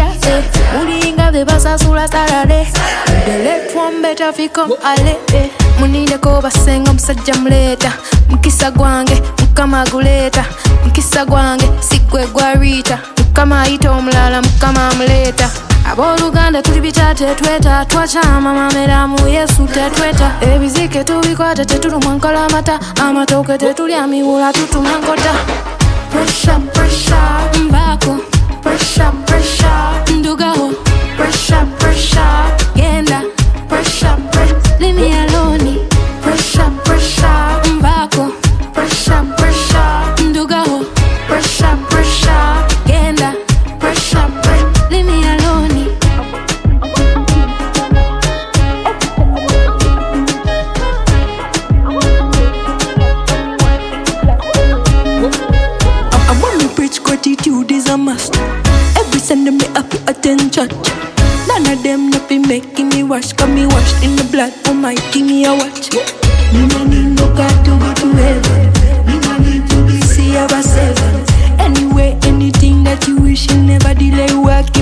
Maria, Mulinga de basasula salade. The left one better fi come ale. Muninde ko basenga musajja muleta. Mukisa gwange, mukama guleta. Mukisa gwange, sikwe gwa Rita. Mukama ito omulala, mukama amuleta. Aboluganda tuli bitate tweta. Twachama mamera mu Yesu tetweta. Ebizike tubikwata tetulumwa nkalamata. Amatoke tetulya miwula tutumangota. Pressure, pressure, mbako. Pressure, pressure, ndugaho. Pressure, pressure, genda. Pressure, pressure, leave me alone. Pressure, pressure, mbako. Pressure, pressure, ndugaho. Pressure, pressure, genda. Pressure, pressure, leave me alone. I wanna preach gratitude is a must. Every Sunday me happy attend church. None of them not be making me wash. Cause me washed in the blood, oh my king, me a watch. Me no need no God to go to heaven. Me no need to be see our seven. Anyway, anything that you wish, you never delay work.